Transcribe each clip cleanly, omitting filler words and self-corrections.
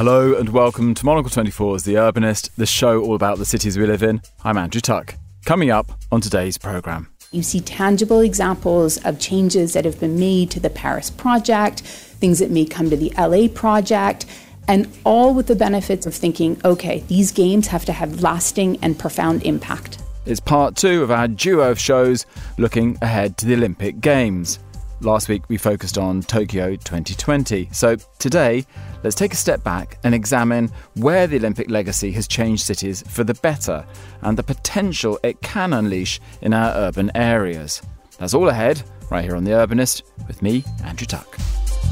Hello and welcome to Monocle 24's The Urbanist, the show all about the cities we live in. I'm Andrew Tuck. Coming up on today's programme. You see tangible examples of changes that have been made to the Paris project, things that may come to the LA project, and all with the benefits of thinking, okay, these games have to have lasting and profound impact. It's part two of our duo of shows looking ahead to the Olympic Games. Last week we focused on Tokyo 2020. So today, let's take a step back and examine where the Olympic legacy has changed cities for the better and the potential it can unleash in our urban areas. That's all ahead, right here on The Urbanist, with me, Andrew Tuck.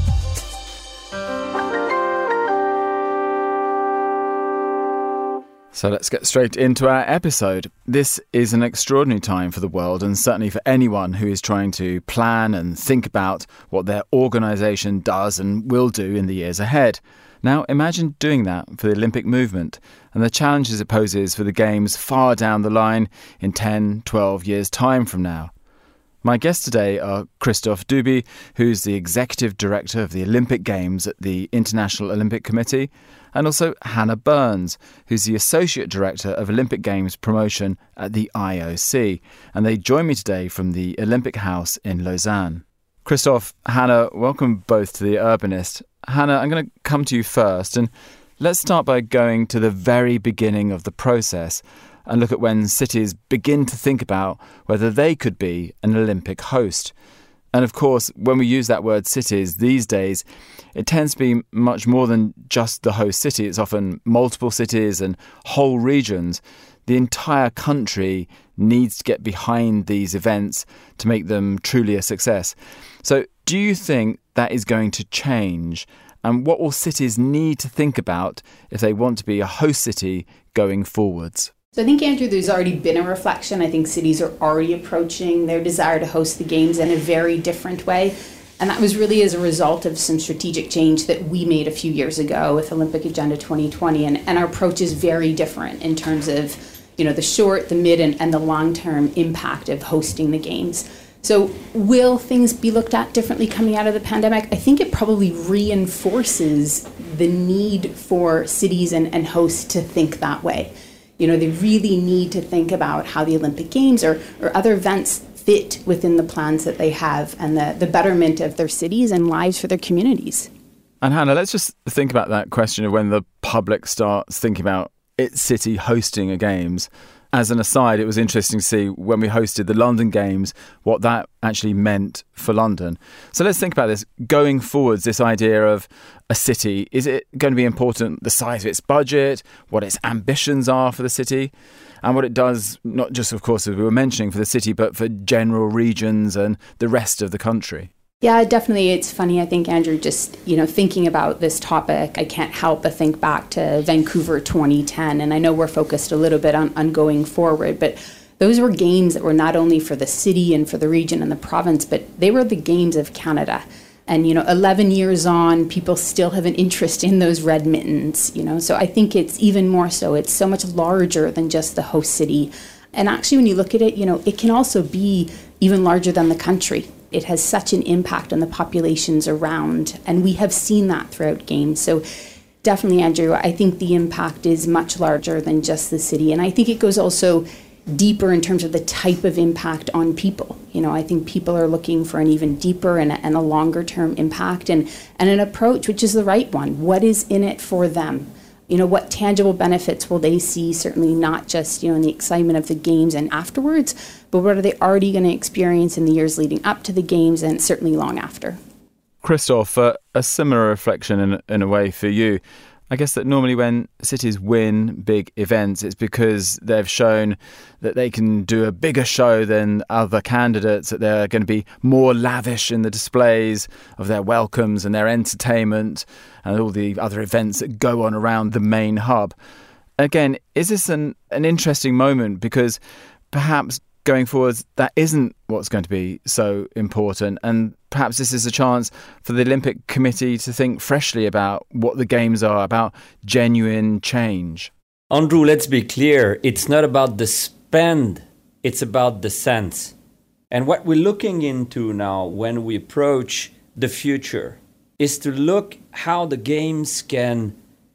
So let's get straight into our episode. This is an extraordinary time for the world and certainly for anyone who is trying to plan and think about what their organisation does and will do in the years ahead. Now imagine doing that for the Olympic movement and the challenges it poses for the Games far down the line in 10, 12 years' time from now. My guests today are Christophe Duby, who's the Executive Director of the Olympic Games at the International Olympic Committee, and also Hannah Burns, who's the Associate Director of Olympic Games Promotion at the IOC. And they join me today from the Olympic House in Lausanne. Christophe, Hannah, welcome both to The Urbanist. Hannah, I'm going to come to you first, and let's start by going to the very beginning of the process and look at when cities begin to think about whether they could be an Olympic host. And of course, when we use that word cities these days, it tends to be much more than just the host city. It's often multiple cities and whole regions. The entire country needs to get behind these events to make them truly a success. So do you think that is going to change? And what will cities need to think about if they want to be a host city going forwards? So I think, Andrew, there's already been a reflection. I think cities are already approaching their desire to host the Games in a very different way. And that was really as a result of some strategic change that we made a few years ago with Olympic Agenda 2020. And our approach is very different in terms of, the short, the mid, and the long-term impact of hosting the Games. So will things be looked at differently coming out of the pandemic? I think it probably reinforces the need for cities and hosts to think that way. They really need to think about how the Olympic Games or other events fit within the plans that they have and the betterment of their cities and lives for their communities. And Hannah, let's just think about that question of when the public starts thinking about its city hosting a Games. As an aside, it was interesting to see when we hosted the London Games, what that actually meant for London. So let's think about this. Going forwards, this idea of a city, is it going to be important, the size of its budget, what its ambitions are for the city, and what it does, not just, of course, as we were mentioning, for the city, but for general regions and the rest of the country? Yeah, definitely. It's funny, I think, Andrew, just, thinking about this topic, I can't help but think back to Vancouver 2010. And I know we're focused a little bit on going forward, but those were games that were not only for the city and for the region and the province, but they were the games of Canada. And, 11 years on, people still have an interest in those red mittens, So I think it's even more so. It's so much larger than just the host city. And actually, when you look at it, it can also be even larger than the country. It has such an impact on the populations around, and we have seen that throughout Games. So definitely, Andrew, I think the impact is much larger than just the city. And I think it goes also deeper in terms of the type of impact on people. I think people are looking for an even deeper and a longer term impact and an approach which is the right one. What is in it for them? What tangible benefits will they see, certainly not just, in the excitement of the Games and afterwards, but what are they already going to experience in the years leading up to the Games and certainly long after? Christophe, a similar reflection in a way for you. I guess that normally when cities win big events, it's because they've shown that they can do a bigger show than other candidates, that they're going to be more lavish in the displays of their welcomes and their entertainment and all the other events that go on around the main hub. Again, is this an interesting moment? Because perhaps going forwards, that isn't what's going to be so important. And perhaps this is a chance for the Olympic Committee to think freshly about what the Games are, about genuine change. Andrew, let's be clear. It's not about the spend. It's about the sense. And what we're looking into now when we approach the future is to look how the Games can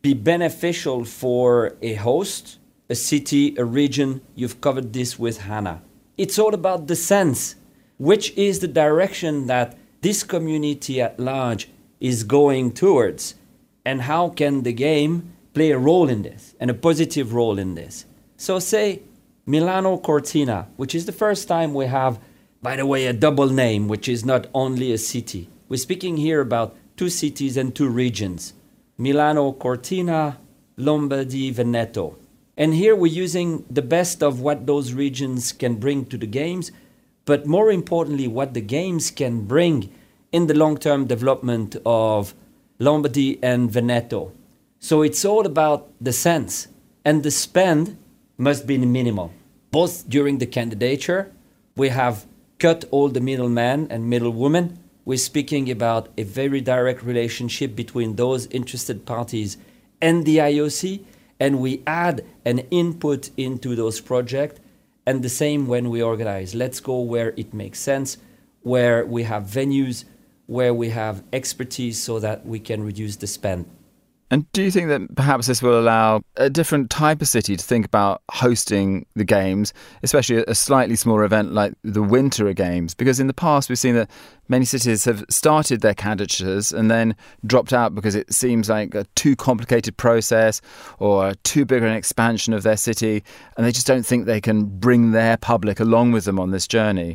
be beneficial for a host, a city, a region. You've covered this with Hannah. It's all about the sense. Which is the direction that this community at large is going towards? And how can the game play a role in this, and a positive role in this? So say Milano Cortina, which is the first time we have, by the way, a double name, which is not only a city. We're speaking here about 2 cities and 2 regions. Milano Cortina, Lombardy, Veneto. And here we're using the best of what those regions can bring to the games, but more importantly, what the games can bring in the long-term development of Lombardy and Veneto. So it's all about the sense, and the spend must be minimal. Both during the candidature, we have cut all the middlemen and middlewomen. We're speaking about a very direct relationship between those interested parties and the IOC, and we add an input into those projects. And the same when we organize. Let's go where it makes sense, where we have venues, where we have expertise so that we can reduce the spend. And do you think that perhaps this will allow a different type of city to think about hosting the games, especially a slightly smaller event like the Winter Games? Because in the past we've seen that many cities have started their candidatures and then dropped out because it seems like a too complicated process or too big an expansion of their city, and they just don't think they can bring their public along with them on this journey.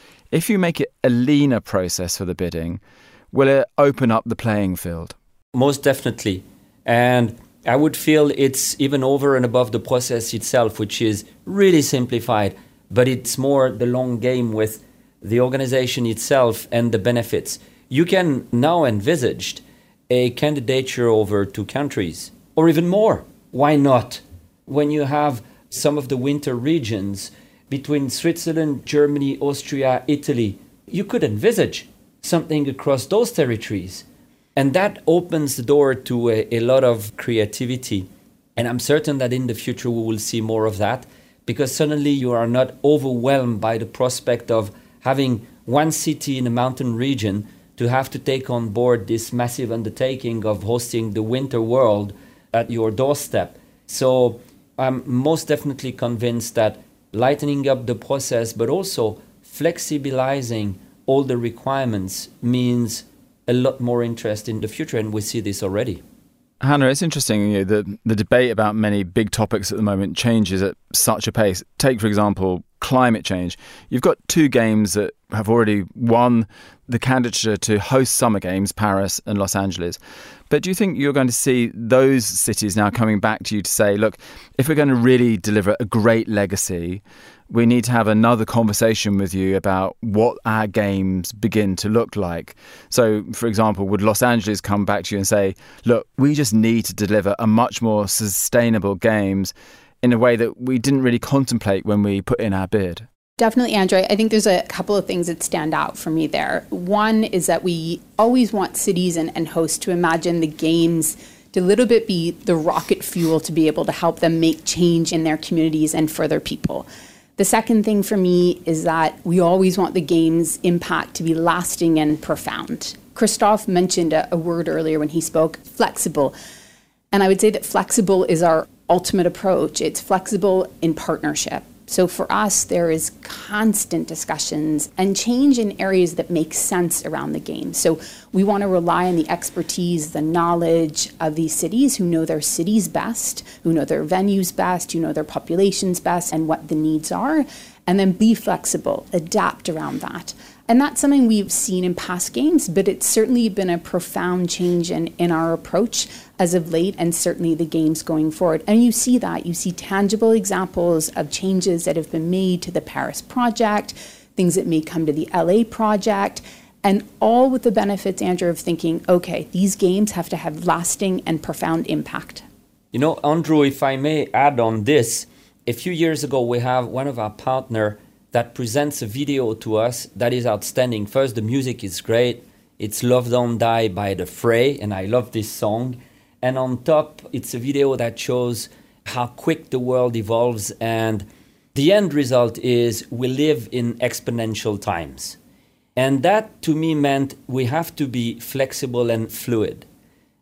If you make it a leaner process for the bidding, will it open up the playing field? Most definitely. And I would feel it's even over and above the process itself, which is really simplified, but it's more the long game with the organization itself and the benefits. You can now envisage a candidature over 2 countries, or even more. Why not? When you have some of the winter regions between Switzerland, Germany, Austria, Italy, you could envisage something across those territories. And that opens the door to a lot of creativity. And I'm certain that in the future we will see more of that, because suddenly you are not overwhelmed by the prospect of having one city in a mountain region to have to take on board this massive undertaking of hosting the Winter World at your doorstep. So I'm most definitely convinced that lightening up the process, but also flexibilizing all the requirements means a lot more interest in the future, and we see this already. Hannah, it's interesting, the debate about many big topics at the moment changes at such a pace. Take, for example, climate change. You've got 2 games that have already won the candidature to host summer games, Paris and Los Angeles. But do you think you're going to see those cities now coming back to you to say, look, if we're going to really deliver a great legacy, we need to have another conversation with you about what our games begin to look like? So, for example, would Los Angeles come back to you and say, look, we just need to deliver a much more sustainable games in a way that we didn't really contemplate when we put in our bid? Definitely, Andre. I think there's a couple of things that stand out for me there. One is that we always want cities and hosts to imagine the games to a little bit be the rocket fuel to be able to help them make change in their communities and for their people. The second thing for me is that we always want the game's impact to be lasting and profound. Christophe mentioned a word earlier when he spoke, flexible. And I would say that flexible is our ultimate approach. It's flexible in partnership. So for us, there is constant discussions and change in areas that make sense around the game. So we want to rely on the expertise, the knowledge of these cities who know their cities best, who know their venues best, who know their populations best and what the needs are, and then be flexible, adapt around that. And that's something we've seen in past games, but it's certainly been a profound change in our approach as of late, and certainly the games going forward. And you see that. You see tangible examples of changes that have been made to the Paris project, things that may come to the LA project, and all with the benefits, Andrew, of thinking, okay, these games have to have lasting and profound impact. You know, Andrew, if I may add on this, a few years ago, we have one of our partners that presents a video to us that is outstanding. First, the music is great. It's Love Don't Die by The Fray, and I love this song. And on top, it's a video that shows how quick the world evolves, and the end result is we live in exponential times. And that, to me, meant we have to be flexible and fluid.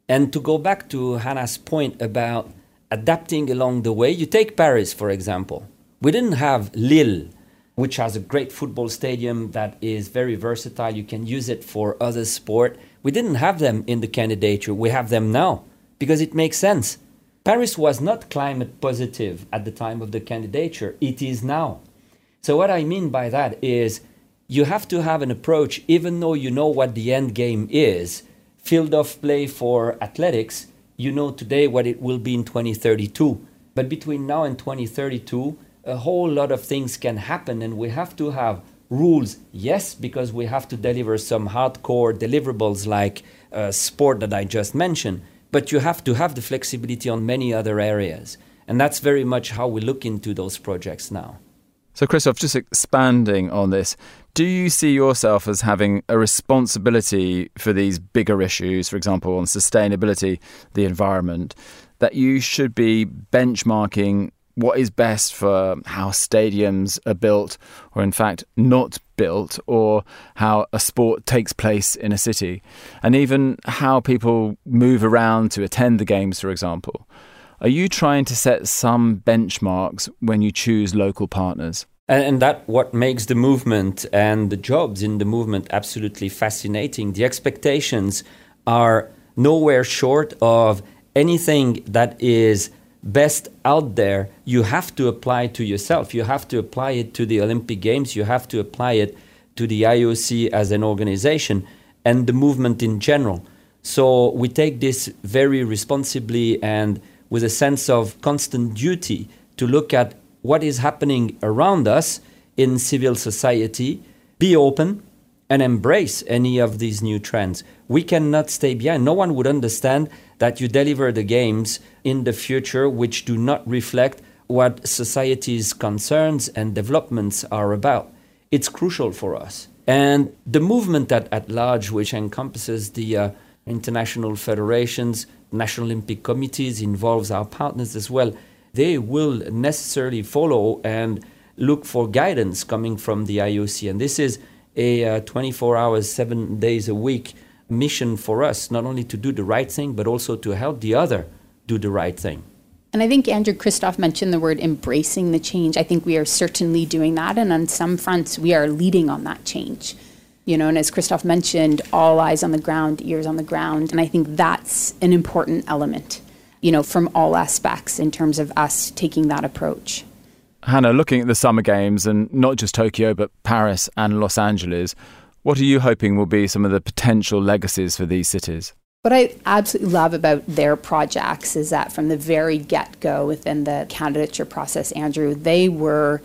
And to go back to Hannah's point about adapting along the way, you take Paris, for example. We didn't have Lille, which has a great football stadium that is very versatile. You can use it for other sport. We didn't have them in the candidature. We have them now because it makes sense. Paris was not climate positive at the time of the candidature. It is now. So what I mean by that is you have to have an approach, even though you know what the end game is, field of play for athletics, you know today what it will be in 2032. But between now and 2032, a whole lot of things can happen, and we have to have rules, yes, because we have to deliver some hardcore deliverables like sport that I just mentioned, but you have to have the flexibility on many other areas. And that's very much how we look into those projects now. So, Christophe, just expanding on this, do you see yourself as having a responsibility for these bigger issues, for example, on sustainability, the environment, that you should be benchmarking what is best for how stadiums are built or, in fact, not built, or how a sport takes place in a city, and even how people move around to attend the games, for example? Are you trying to set some benchmarks when you choose local partners? And that what makes the movement and the jobs in the movement absolutely fascinating. The expectations are nowhere short of anything that is best out there. You have to apply to yourself. You have to apply it to the Olympic Games. You have to apply it to the IOC as an organization and the movement in general. So we take this very responsibly and with a sense of constant duty to look at what is happening around us in civil society, be open and embrace any of these new trends. We cannot stay behind. No one would understand that you deliver the games in the future which do not reflect what society's concerns and developments are about. It's crucial for us. And the movement at large, which encompasses the international federations, National Olympic Committees, involves our partners as well, they will necessarily follow and look for guidance coming from the IOC. And this is a 24 hours, 7 days a week mission for us, not only to do the right thing, but also to help the other do the right thing. And I think Andrew Christophe mentioned the word embracing the change. I think we are certainly doing that. And on some fronts, we are leading on that change. You know, and as Christophe mentioned, all eyes on the ground, ears on the ground. And I think that's an important element, you know, from all aspects in terms of us taking that approach. Hannah, looking at the Summer Games, and not just Tokyo, but Paris and Los Angeles, what are you hoping will be some of the potential legacies for these cities? What I absolutely love about their projects is that from the very get-go within the candidature process, Andrew, they were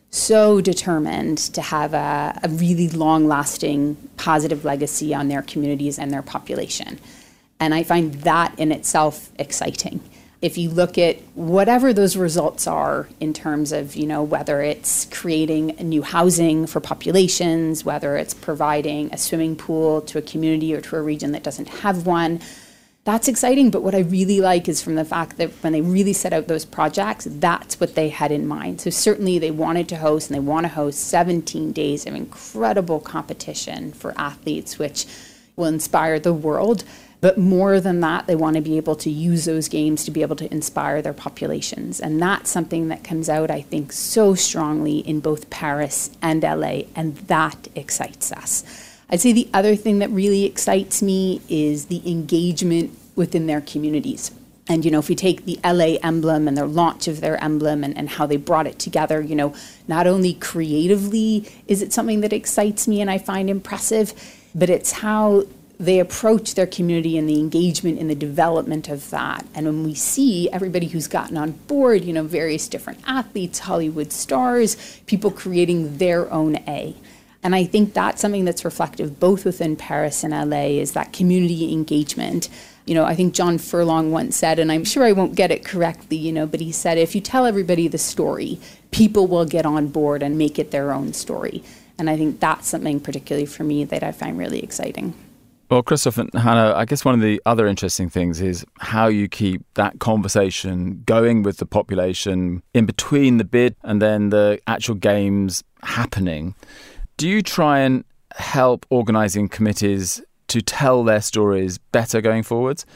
so determined to have a really long-lasting positive legacy on their communities and their population. And I find that in itself exciting. If you look at whatever those results are in terms of, you know, whether it's creating new housing for populations, whether it's providing a swimming pool to a community or to a region that doesn't have one, that's exciting. But what I really like is from the fact that when they really set out those projects, that's what they had in mind. So certainly they wanted to host, and they want to host 17 days of incredible competition for athletes, which will inspire the world. But more than that, they want to be able to use those games to be able to inspire their populations. And that's something that comes out, I think, so strongly in both Paris and LA, and that excites us. I'd say the other thing that really excites me is the engagement within their communities. And, you know, if we take the LA emblem and their launch of their emblem and how they brought it together, you know, not only creatively is it something that excites me and I find impressive, but it's how they approach their community and the engagement in the development of that. And when we see everybody who's gotten on board, you know, various different athletes, Hollywood stars, people creating their own A. And I think that's something that's reflective both within Paris and LA is that community engagement. You know, I think John Furlong once said, and I'm sure I won't get it correctly, you know, but he said, if you tell everybody the story, people will get on board and make it their own story. And I think that's something particularly for me that I find really exciting. Well, Christophe and Hannah, I guess one of the other interesting things is how you keep that conversation going with the population in between the bid and then the actual games happening. Do you try and help organising committees to tell their stories better going forwards?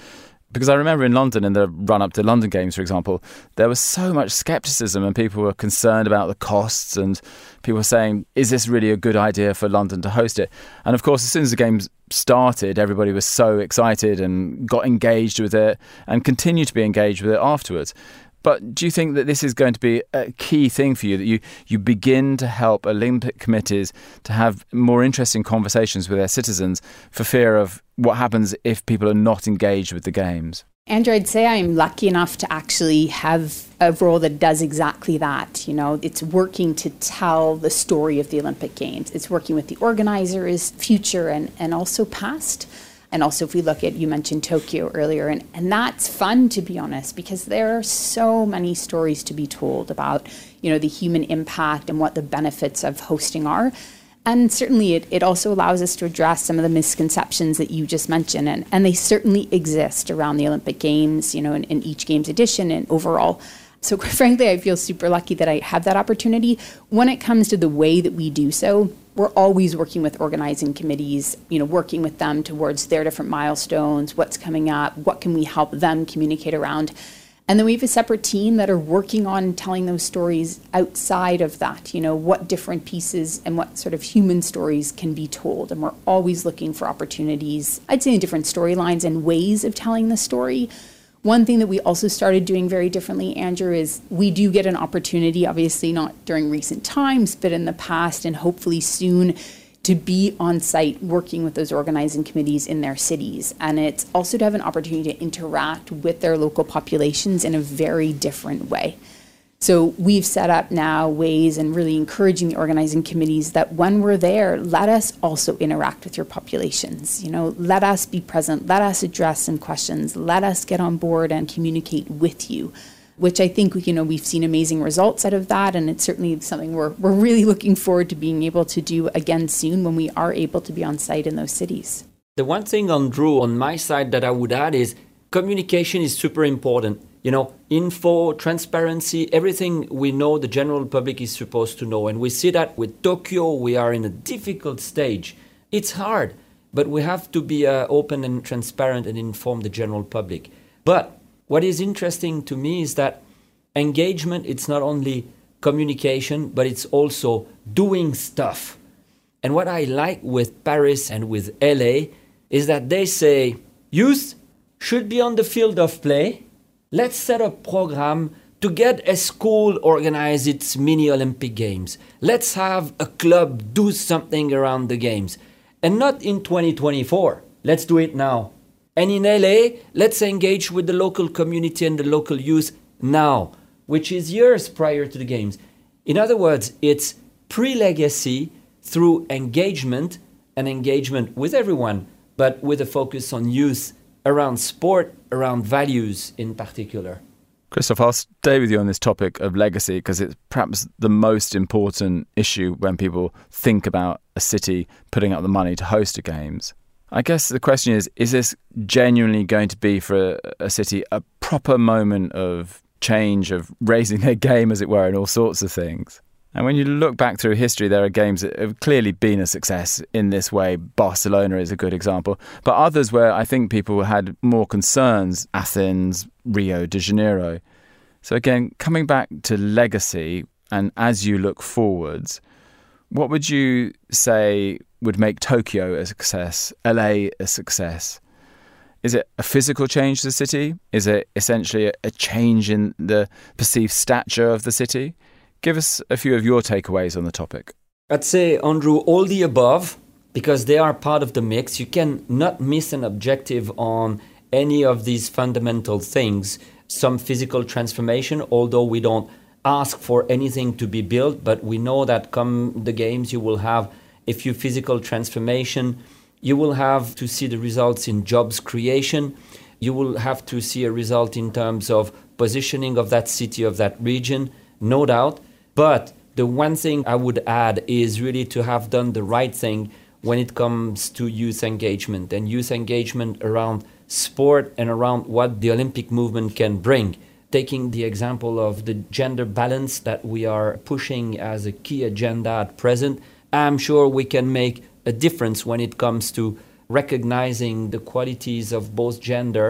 Because I remember in London, in the run-up to London Games, for example, there was so much scepticism and people were concerned about the costs and people were saying, is this really a good idea for London to host it? And of course, as soon as the Games started, everybody was so excited and got engaged with it and continued to be engaged with it afterwards. But do you think that this is going to be a key thing for you, that you begin to help Olympic committees to have more interesting conversations with their citizens for fear of what happens if people are not engaged with the Games? Andrew, I'd say I'm lucky enough to actually have a role that does exactly that. You know, it's working to tell the story of the Olympic Games. It's working with the organizers, future and also past. And also if we look at, you mentioned Tokyo earlier, and that's fun, to be honest, because there are so many stories to be told about, you know, the human impact and what the benefits of hosting are. And certainly it also allows us to address some of the misconceptions that you just mentioned. And they certainly exist around the Olympic Games, you know, in each Games edition and overall. So quite frankly, I feel super lucky that I have that opportunity. When it comes to the way that we do so, we're always working with organizing committees, you know, working with them towards their different milestones, what's coming up, what can we help them communicate around. And then we have a separate team that are working on telling those stories outside of that, you know, what different pieces and what sort of human stories can be told. And we're always looking for opportunities, I'd say in different storylines and ways of telling the story. One thing that we also started doing very differently, Andrew, is we do get an opportunity, obviously not during recent times, but in the past and hopefully soon, to be on site working with those organizing committees in their cities. And it's also to have an opportunity to interact with their local populations in a very different way. So we've set up now ways and really encouraging the organizing committees that when we're there, let us also interact with your populations. You know, let us be present, let us address some questions, let us get on board and communicate with you, which I think, you know, we've seen amazing results out of that. And it's certainly something we're really looking forward to being able to do again soon when we are able to be on site in those cities. The one thing, Andrew, on my side that I would add is communication is super important. You know, info, transparency, everything we know the general public is supposed to know. And we see that with Tokyo, we are in a difficult stage. It's hard, but we have to be open and transparent and inform the general public. But what is interesting to me is that engagement, it's not only communication, but it's also doing stuff. And what I like with Paris and with LA is that they say, youth should be on the field of play. Let's set a program to get a school organize its mini Olympic Games. Let's have a club do something around the Games. And not in 2024. Let's do it now. And in LA, let's engage with the local community and the local youth now, which is years prior to the Games. In other words, it's pre-legacy through engagement and engagement with everyone, but with a focus on youth around sport, around values in particular. Christophe, I'll stay with you on this topic of legacy because it's perhaps the most important issue when people think about a city putting up the money to host a Games. I guess the question is this genuinely going to be for a city a proper moment of change, of raising their game, as it were, in all sorts of things? And when you look back through history, there are games that have clearly been a success in this way. Barcelona is a good example. But others where I think people had more concerns, Athens, Rio de Janeiro. So again, coming back to legacy, and as you look forwards, what would you say would make Tokyo a success, LA a success? Is it a physical change to the city? Is it essentially a change in the perceived stature of the city? Give us a few of your takeaways on the topic. I'd say, Andrew, all the above, because they are part of the mix. You can not miss an objective on any of these fundamental things. Some physical transformation, although we don't ask for anything to be built, but we know that come the Games, you will have a few physical transformation. You will have to see the results in jobs creation. You will have to see a result in terms of positioning of that city, of that region, no doubt. But the one thing I would add is really to have done the right thing when it comes to youth engagement, and youth engagement around sport and around what the Olympic movement can bring. Taking the example of the gender balance that we are pushing as a key agenda at present, I'm sure we can make a difference when it comes to recognizing the qualities of both gender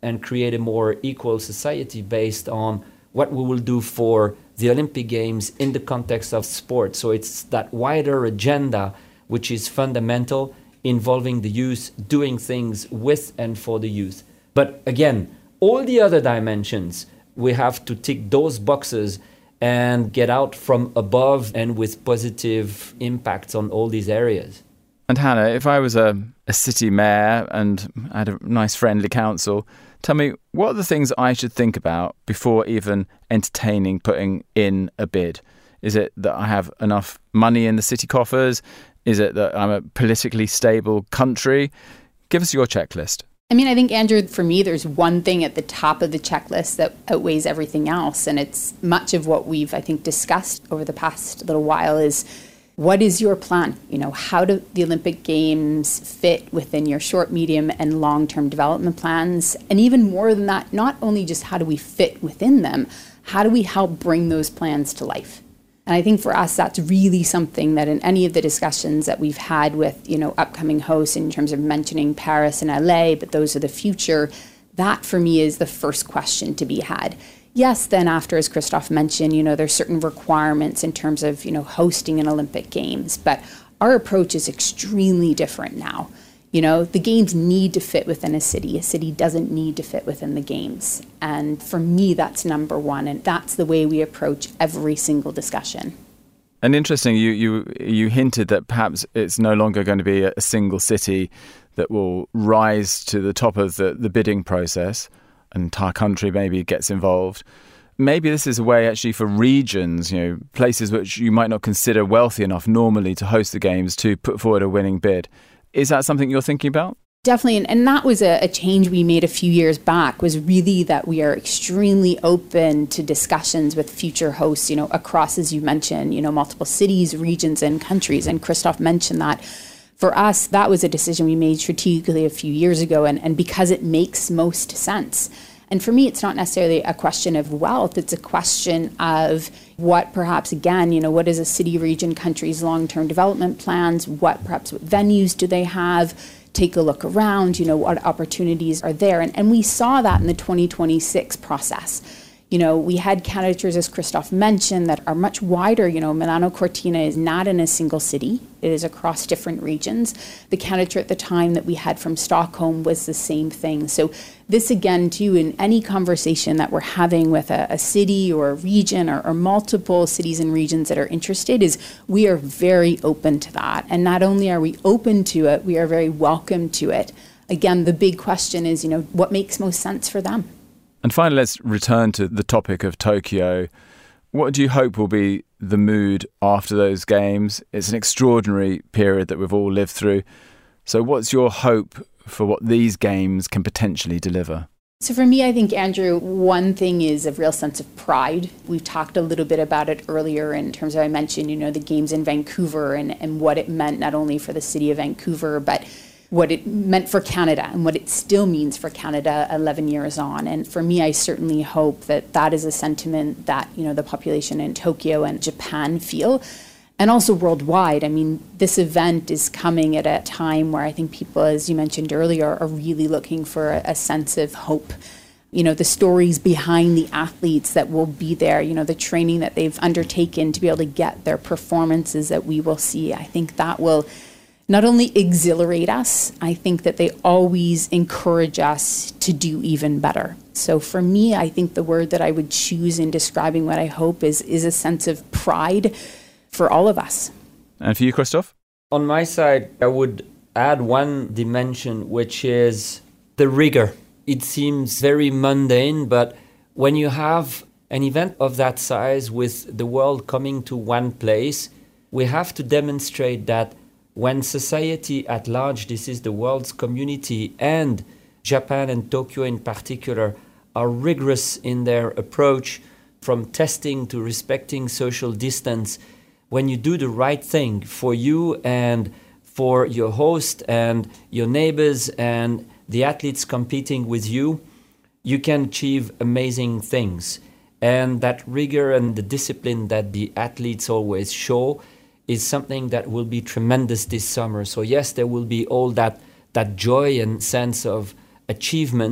and create a more equal society based on what we will do for the Olympic Games in the context of sport. So it's that wider agenda which is fundamental, involving the youth, doing things with and for the youth. But again, all the other dimensions, we have to tick those boxes and get out from above and with positive impacts on all these areas. And Hannah, if I was a city mayor and I had a nice friendly council, tell me, what are the things I should think about before even entertaining putting in a bid? Is it that I have enough money in the city coffers? Is it that I'm a politically stable country? Give us your checklist. I mean, I think, Andrew, for me, there's one thing at the top of the checklist that outweighs everything else. And it's much of what we've, I think, discussed over the past little while is, what is your plan? You know, how do the Olympic Games fit within your short, medium, and long-term development plans? And even more than that, not only just how do we fit within them, how do we help bring those plans to life? And I think for us, that's really something that in any of the discussions that we've had with, you know, upcoming hosts in terms of mentioning Paris and LA, but those are the future, that for me is the first question to be had. Yes, then after, as Christophe mentioned, you know, there's certain requirements in terms of, you know, hosting an Olympic Games, but our approach is extremely different now. You know, the Games need to fit within a city. A city doesn't need to fit within the Games. And for me, that's number one. And that's the way we approach every single discussion. And interesting, you hinted that perhaps it's no longer going to be a single city that will rise to the top of the bidding process. An entire country maybe gets involved. Maybe this is a way actually for regions, you know, places which you might not consider wealthy enough normally to host the Games, to put forward a winning bid. Is that something you're thinking about? Definitely. And that was a change we made a few years back, was really that we are extremely open to discussions with future hosts, you know, across, as you mentioned, you know, multiple cities, regions, and countries. And Christophe mentioned that. For us, that was a decision we made strategically a few years ago, and because it makes most sense. And for me, it's not necessarily a question of wealth. It's a question of what perhaps, again, you know, what is a city, region, country's long-term development plans? What venues do they have? Take a look around, you know, what opportunities are there? And we saw that in the 2026 process. You know, we had candidatures, as Christophe mentioned, that are much wider. You know, Milano Cortina is not in a single city. It is across different regions. The candidature at the time that we had from Stockholm was the same thing. So this, again, too, in any conversation that we're having with a city or a region or multiple cities and regions that are interested, is we are very open to that. And not only are we open to it, we are very welcome to it. Again, the big question is, you know, what makes most sense for them? And finally, let's return to the topic of Tokyo. What do you hope will be the mood after those games? It's an extraordinary period that we've all lived through. So what's your hope for what these games can potentially deliver? So for me, I think, Andrew, one thing is a real sense of pride. We've talked a little bit about it earlier in terms of, I mentioned, you know, the games in Vancouver and what it meant not only for the city of Vancouver, but what it meant for Canada and what it still means for Canada 11 years on. And for me, I certainly hope that that is a sentiment that, you know, the population in Tokyo and Japan feel, and also worldwide. I mean, this event is coming at a time where I think people, as you mentioned earlier, are really looking for a sense of hope. You know, the stories behind the athletes that will be there, you know, the training that they've undertaken to be able to get their performances that we will see. I think that will not only exhilarate us, I think that they always encourage us to do even better. So for me, I think the word that I would choose in describing what I hope is a sense of pride for all of us. And for you, Christophe? On my side, I would add one dimension, which is the rigor. It seems very mundane, but when you have an event of that size with the world coming to one place, we have to demonstrate that when society at large, this is the world's community, and Japan and Tokyo in particular, are rigorous in their approach, from testing to respecting social distance, when you do the right thing for you and for your host and your neighbors and the athletes competing with you, you can achieve amazing things. And that rigor and the discipline that the athletes always show is something that will be tremendous this summer. So yes, there will be all that joy and sense of achievement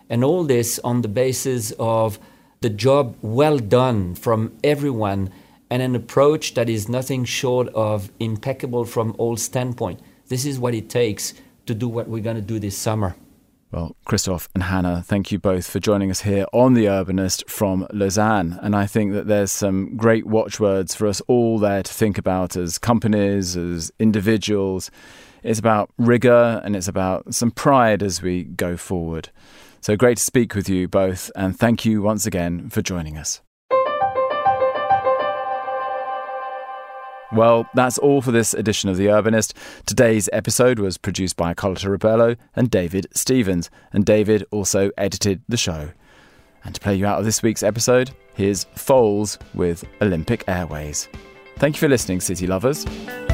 And all this on the basis of the job well done from everyone and an approach that is nothing short of impeccable from all standpoints. This is what it takes to do what we're going to do this summer. Well, Christophe and Hannah, thank you both for joining us here on The Urbanist from Lausanne. And I think that there's some great watchwords for us all there to think about as companies, as individuals. It's about rigour and it's about some pride as we go forward. So great to speak with you both, and thank you once again for joining us. Well, that's all for this edition of The Urbanist. Today's episode was produced by Carlota Rebello and David Stevens, and David also edited the show. And to play you out of this week's episode, here's Foals with Olympic Airways. Thank you for listening, City Lovers.